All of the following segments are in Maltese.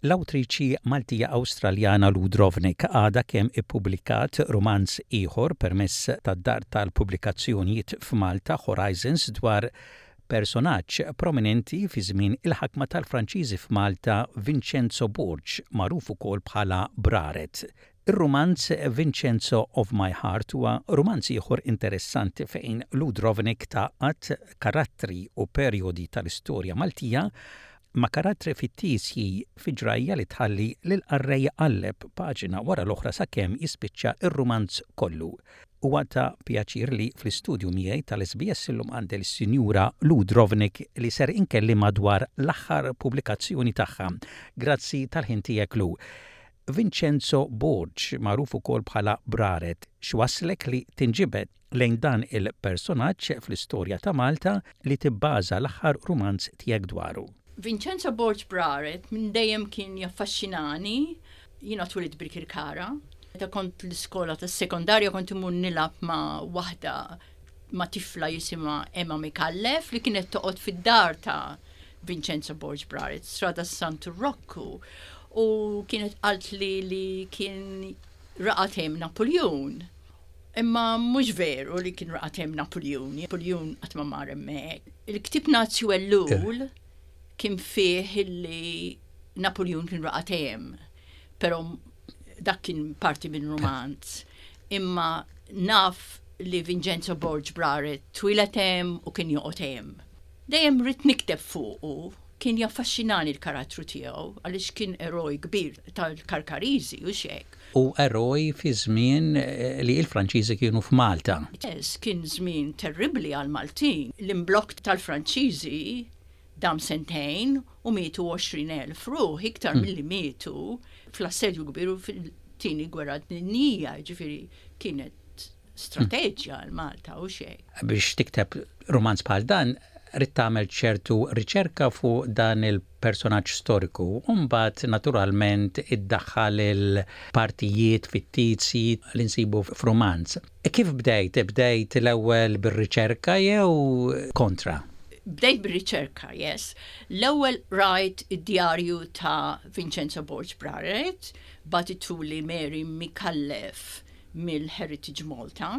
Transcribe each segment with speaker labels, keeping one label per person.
Speaker 1: L-awtriċi Maltija Awstraljana Ludrovnik għadha kemm ippubblikat romanz ieħor permezz tad-dar tal-pubblikazzjonijiet f'Malta Horizons dwar personaġġ prominenti fi żmien il-ħakma tal-Franċiżi f'Malta Vincenzo Borg, magħruf ukoll bħala Braret. Ir-romanz Vincenzo of My Heart huwa romanz ieħor interessanti fejn Ludrovnik taqgħad karattri u perjodi tal-istorja Maltija ma' karattri fittisji fi ġrajja li tħalli lil qarrej qalleb paġina wara l-oħra sakemm jispiċċa ir-romanz kollu. Huwa ta' pjaċir li fl-istudju miegħi tal-SBS illum għandi l-Sinjura Ludrovnik li ser inkellima dwar l-aħħar pubblikazzjoni tagħha. Grazzi tal-ħin tiegħek Lu. Vincenzo Borg, magħruf ukoll bħala Braret, x'wasslek li tinġibed lejn dan il-personaġġ fl-istorja ta' Malta li tibbaża l-aħħar romanz tiegħek dwaru.
Speaker 2: Vincenzo Borg Braret minn dejjem kien jaffaxxinani, jiena twelid Birkirkara. Meta kont l-iskola tas-sekondarja kont imur nilab ma' waħda ma' tifla jisimha Emma Mikallef li kienet toqgħod fid-dar ta' Vincenzo Borg Braret, strada Santu Rocco, u kienet qalt li kien raqatem Napoleon. Imma mhux veru li kien raqatem Napoleon. Napoleon qatt ma mar hemmhekk. Il-ktib Nazju Ellul kien fih illi Napoleon kien raqatem, pero dak kien parti minn romanz. Imma naf li Vincenzo Borg Braret twiletem u kien joqotem. Dejjem rid nikteb fuqu, kien jaffaxxinani l-karattru tiegħu għaliex kien eroj kbir tal-Karkariżi u xek.
Speaker 1: U eroj fi żmien li l-Franċiżi kienu f'Malta.
Speaker 2: Yes, kien żmien terribbli għal Maltin. L-imblokk tal-Franċiżi dam sentejn u mietu 20,000 ruħ, iktar milli mietu fl-assedju kbiru fil-tieni gwerra dinjija, ġifieri kienet strateġja għal Malta u xejn.
Speaker 1: Biex tikteb romanz bħal dan, rid tagħmel ċertu riċerka fuq dan il-personaġġ storiku, u mbagħad naturalment iddaħħal il-partijiet fittizji li nsibu f'romanz. Kif bdejt? Bdejt l-ewwel bir-riċerka jew kontra?
Speaker 2: Bdejt bir-riċerka, yes. L-ewwel rajt id-djarju ta' Vincenzo Borg Braret, batituli Mary Mikallef mill-Heritage Malta,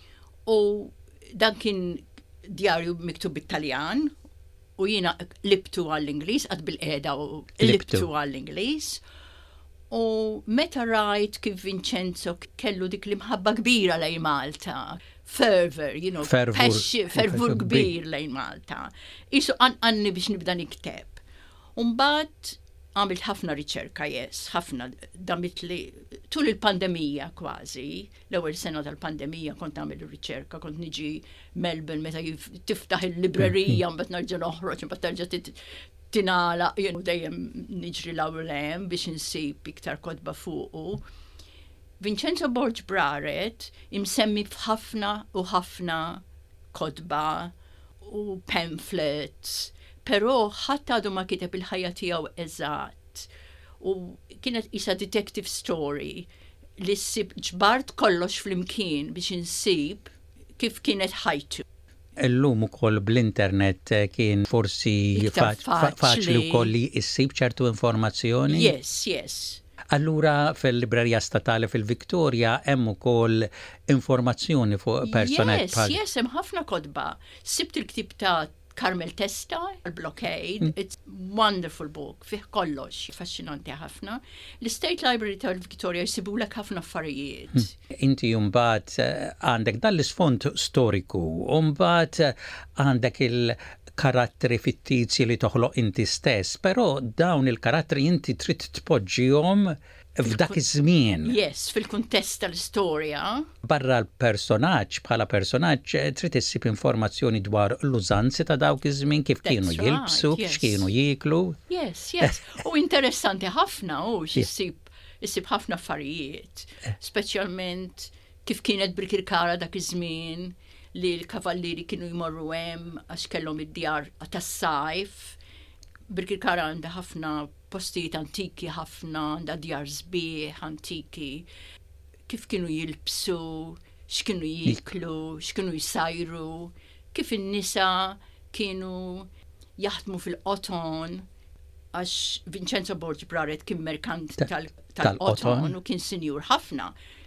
Speaker 2: u dan kien djarju miktub bit-Taljan, u jiena libtu għall-Ingliż, għad bil-qeda u libtu għall-Ingliż. U meta rajt kif Vincenzo kellu dik l-imħabba kbira lejn Malta, fervor kbir lejn Malta. Isu għanni biex nibda nikteb. Mbagħad għamilt ħafna riċerka, ħafna damit li tul il-pandemija kważi, l-ewwel sena tal-pandemija kont għamil riċerka, kont niġi Melbourne meta tiftaħ il-librerija mbagħad nerġa' noħroġ, mbagħad terġa' tinala, dejjem niġri l-awlem biex insib iktar kodba fuqu. Vincenzo Borg Braret imsemmi f'ħafna u ħafna kodba u pamphlets, però ħadd għadu ma kiteb il-ħajja tiegħu eżatt. U kienet isa detective story li ssib ġbart kollox flimkien biex insib kif kienet ħajtu.
Speaker 1: Illum ukoll bl-internet kien forsi faċli wkoll li issib ċertu informazzjoni?
Speaker 2: Yes.
Speaker 1: Allura fil-Librerija Statali fil-Viktorja hemm ukoll informazzjoni fuq personaġġ bħal.
Speaker 2: Yes, hemm ħafna kodba. Sibt il-ktib ta' Carmel Testa, il-Blockade, it's wonderful book, fih kollox, fascinanti ħafna. L-State Library tal-Viktorja jsibulek ħafna affarijiet.
Speaker 1: Inti mbagħad għandek dan l-isfond storiku, u mbagħad għandek il-karatteri fittizji li toħloq inti stess, però dawn il-karatteri inti trid tpoġġihom f'dak iż-żmien.
Speaker 2: Yes, fil-kuntest tal-istorja.
Speaker 1: Barra l-personaġġ bħala personaġġ trid issib informazzjoni dwar l-użanzi ta' dawk iż-żmien, kif kienu jilbsu, x'kienu jieklu.
Speaker 2: Yes. U interessanti ħafna issib ħafna affarijiet, speċjalment kif kienet Birkirkara dak iż-żmien li l-kavallieri kienu jmorru hemm għax kellhom id-djar tas-sajf. Birkirkara għandha ħafna postijiet antiki ħafna, għandha djar sbieħ antiki, kif kienu jilbsu, x'kienu jieklu, x'kienu jsajru, kif in-nisa kienu jaħdmu fil-qoton. għax Vincenzo Borgi Braret kien merkant
Speaker 1: tal-qoton.
Speaker 2: tal-qoton u kien sinjur ħafna.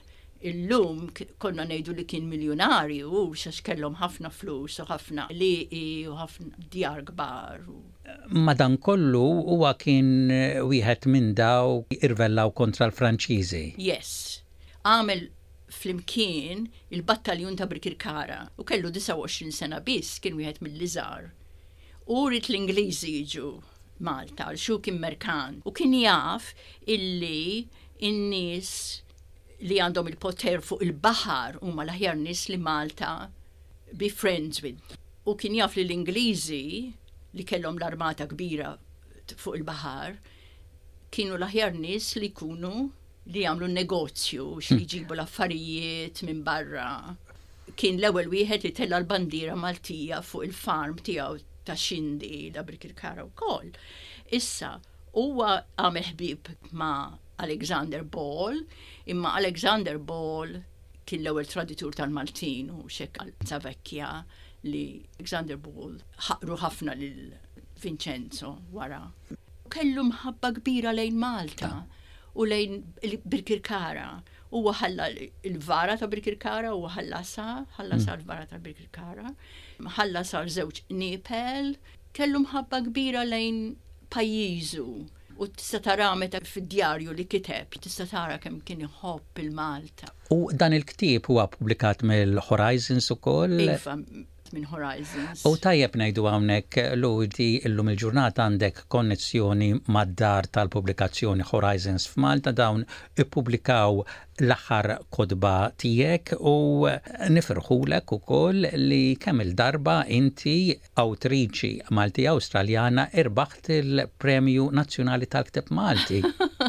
Speaker 2: Illum konna ngħidu li kien miljonarju u xax kellhom ħafna flus u ħafna liqi u ħafna djar kbar.
Speaker 1: Madankollu huwa kien wieħed minn daw irvellaw kontra l-Franċiżi.
Speaker 2: Yes. Għamel flimkien il-battaljon ta' Birkirkara u kellu 29 sena biss kien wieħed mill-liżar. U rrit l-Ingliżi jiġu Malta, xu kien merkant. U kien jaf illi in-nies li għandhom il-poter fuq il-baħar huma l-aħjar nies li Malta be friends with. U kien jaf li l-Ingliżi li kellhom l-armata kbira fuq il-baħar kienu l-aħjar nies li jkunu li jagħmlu negozju li jġibu l-affarijiet minn barra. Kien l-ewwel wieħed li tella l-bandiera Maltija fuq il-farm tiegħu ta' Xindi da Birkirkara wkoll. Issa huwa għamel ħbieb ma' Alexander Ball, imma Alexander Ball kien l-ewwel traditur tal-Maltin u xekk Zavekkja li Alexander Ball ħaqru ħafna lil Vincenzo wara. Kellu mħabba kbira lejn Malta u lejn Birkirkara. Huwa ħalla il-vara ta' Birkirkara u ħallasa l-vara ta' Birkirkara. Ħallasa żewġ nipel, kellu mħabba kbira lejn pajjiżu. U tista' tara meta fid-djarju li kiteb, tista' tara kemm kien iħobb il-Malta.
Speaker 1: U dan il-ktieb huwa pubblikat mill-Horizons ukoll?
Speaker 2: Iva, minn Horizons.
Speaker 1: U tajjeb ngħidu hawnhekk Ludi illum il-ġurnata għandek konnezzjoni mad-dar tal-pubblikazzjoni Horizons f'Malta dawn ippubblikaw l-aħħar kodba tiegħek u nifirħulek ukoll li kemm il-darba inti awtriċi Malti Awstraljana irbaħt il-Premju Nazzjonali tal-Kteb Malti.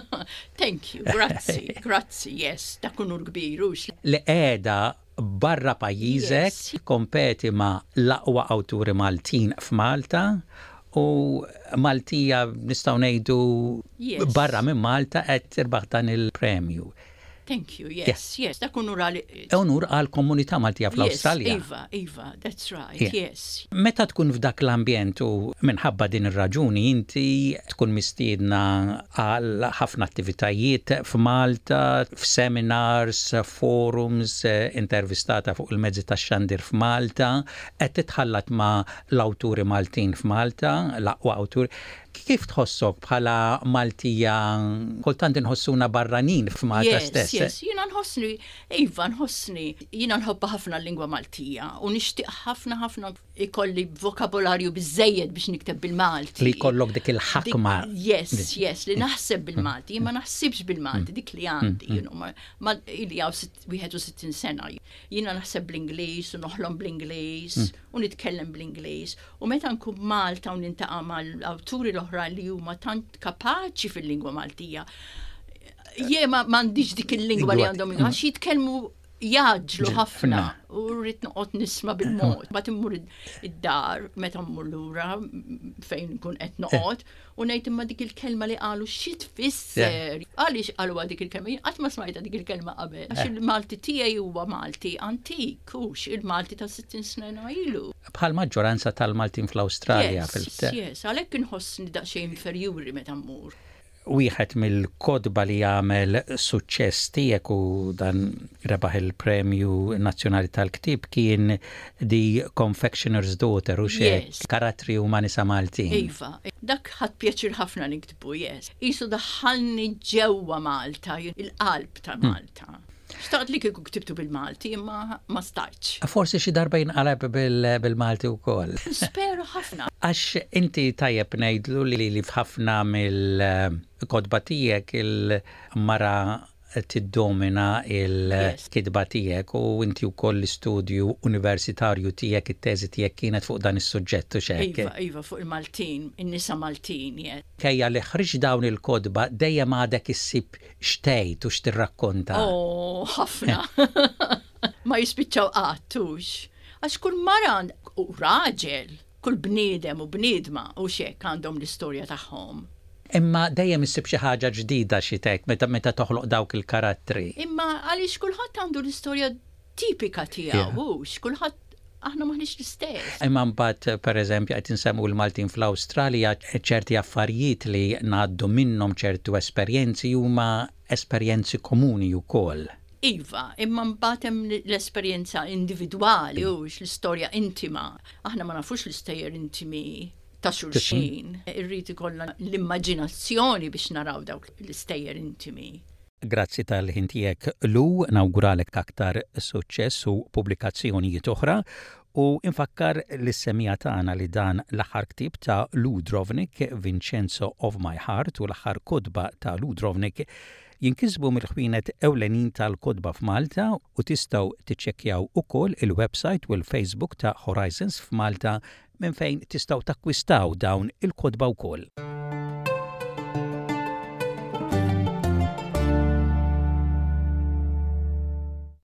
Speaker 2: Thank you, grazzi, yes, dak unur kbir.
Speaker 1: Li qiegħda barra pajjiżek kompeti ma' l-aqwa awturi Maltin f'Malta u Maltija nistgħu ngħidu barra minn Malta qed tirbaħ dan il-premju.
Speaker 2: Thank you, yes, dak unur
Speaker 1: għal komunità Maltija fl-Awstralja.
Speaker 2: Iva, that's right, yes.
Speaker 1: Meta tkun f'dak l-ambjent u minħabba din ir-raġuni inti tkun mistiedna għal ħafna attivitajiet f'Malta, f'seminars, forums, intervistata fuq il-mezzi tax-xandir f'Malta, qed titħallat ma' l-awturi Maltin f'Malta, l-aqwa awturi. Kif tħossok bħala Maltija kultant inħossuna barranin f'Malta stess?
Speaker 2: Yes, jiena nħossni jiena nħobba ħafna l-lingwa Maltija u nixtieq ħafna ikolli vokabularju biżejjed biex nikteb bil-Malti.
Speaker 1: Li jkollok dik il-ħakma.
Speaker 2: Yes, li naħseb bil-Malti, ma naħsibx bil-Malti dik li għandi, ma ili għaw 61 sena. Jiena naħseb bl-Ingliż u noħlom bl-Ingliż u nitkellem bl-Ingliż u meta nkun Malta u nintaqa' mal-awturi l-oħra li huma tant kapaċi fil-lingwa Maltija. Ma m'għandix dik il-lingwa li għandhom għax jitkellmu jaġlu ħafna u rrid noqgħod nisma' bil-mod. Bagħad immur id-dar meta mmur lura fejn nkun qed noqgħod u ngħid imma dik il-kelma li qalu xi tfisser. Għaliex qaluha dik il-kelma? Jien qatt ma smajta dik il-kelma qabel. Għax il-Malti tiegħi huwa Malti antik hux il-Malti ta' 60 sena ilu.
Speaker 1: Bħal maġġoranza tal-Maltin fl-Awstralja
Speaker 2: Yes, għalhekk inħossni daqsxejn inferjuri meta mmur.
Speaker 1: Wieħed mill-kodba li jagħmel suċċess tiegħek u dan rebaħ il-Premju Nazzjonali tal-Ktieb kien The Confectioner's Daughter u xek karattri huma nisa Maltin.
Speaker 2: Iva, dak ħadd pjaċir ħafna niktbu, Qisu daħħalni ġewwa Malta, il-qalb ta' Malta. Xtaqt li kieku ktibtu bil-Malti, imma ma stajtx.
Speaker 1: Forsi xi darba jinqalab bil-Malti wkoll.
Speaker 2: Spero ħafna.
Speaker 1: Għax inti tajjeb ngħidlu li f'ħafna mill-kodba tiegħek il-mara tiddomina il-kidba tiegħek u inti wkoll l-istudju universitarju tiegħek it-teżi tiegħek kienet fuq dan is-suġġett u xek.
Speaker 2: Iva, fuq il-Maltin, in-nisa Maltin,
Speaker 1: Kejja li ħriġ dawn il-kodba dejjem għadek issib xtejt u x'tirrakkonta.
Speaker 2: Ħafna. Ma jispiċċaw qattux. Għax kull mara u raġel, kull bniedem u bniedma u xek għandhom l-istorja tagħhom.
Speaker 1: Imma dejjem issib xi ħaġa ġdida xi tek meta toħloq dawk il-karattri.
Speaker 2: Imma għaliex kulħadd għandu l-istorja tipika tiegħu, kulħadd aħna maħniex l-istess.
Speaker 1: Imma mbagħad pereżempju qed insemmu l-Maltin fl-Awstralja ċerti affarijiet li ngħaddu minnhom ċertu esperjenzi huma esperjenzi komuni wkoll.
Speaker 2: Iva, imma mbagħad hemm l-esperjenza individwali u l-istorja intima. Aħna ma nafux l-istejjer intimi ta' xulxin. Irrid ikollna l-immaġinazzjoni biex naraw dawk l-istejjer intimi.
Speaker 1: Grazzi tal-ħin tiegħek Lu, nawguralek aktar suċċess u pubblikazzjonijiet oħra u infakkar l-semija tagħna li dan l-aħħar ktib ta' Lu Drobnik, Vincenzo of My Heart, u l-aħħar kodba ta' Lu Drobnik jinkisbu mill-ħwienet ewlenin tal-kodba f'Malta u tistgħu tiċċekkjaw ukoll il-website u l-Facebook ta' Horizons f'Malta minn fejn tistgħu takkwistaw dawn il-kodba wkoll.